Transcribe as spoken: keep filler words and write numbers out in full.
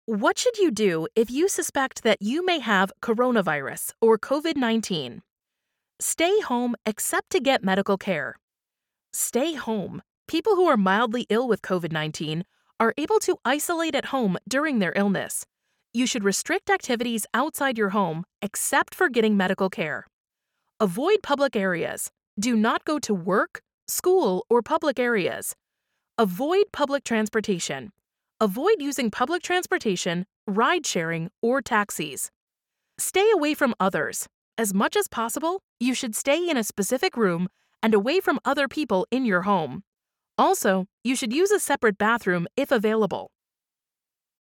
What should you do if you suspect that you may have coronavirus or COVID nineteen? Stay home except to get medical care. Stay home. People who are mildly ill with COVID nineteen are able to isolate at home during their illness. You should restrict activities outside your home except for getting medical care. Avoid public areas. Do not go to work, school, or public areas. Avoid public transportation. Avoid using public transportation, ride sharing, or taxis. Stay away from others. As much as possible, you should stay in a specific room and away from other people in your home. Also, you should use a separate bathroom if available.